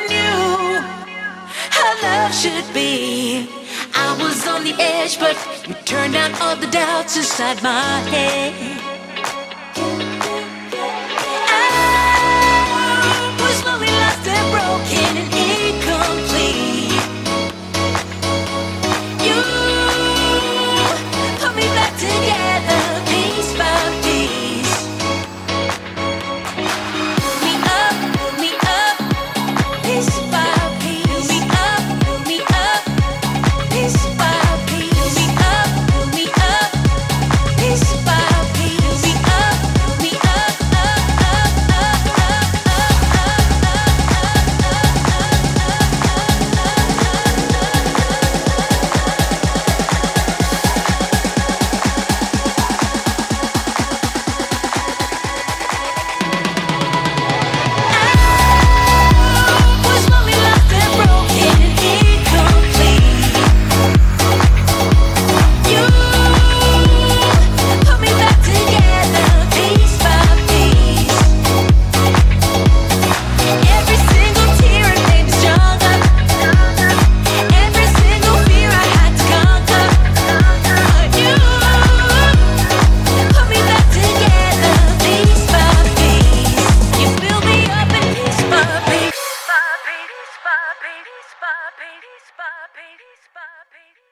knew how love should be. I was on the edge, but you turned down all the doubts inside my head. I was slowly lost and broken and incomplete. You put me back together, piece by piece. Build me up, piece by piece. Build me up, piece by piece. Build me up, piece by piece. Build me up, was slowly lost and broken and incomplete. You put me back together, piece by piece. Every single tear it made me stronger. Every single fear I had to conquer. You put me back together, piece by piece. You build me up in piece by piece. Piece by piece by piece by piece by piece by piece.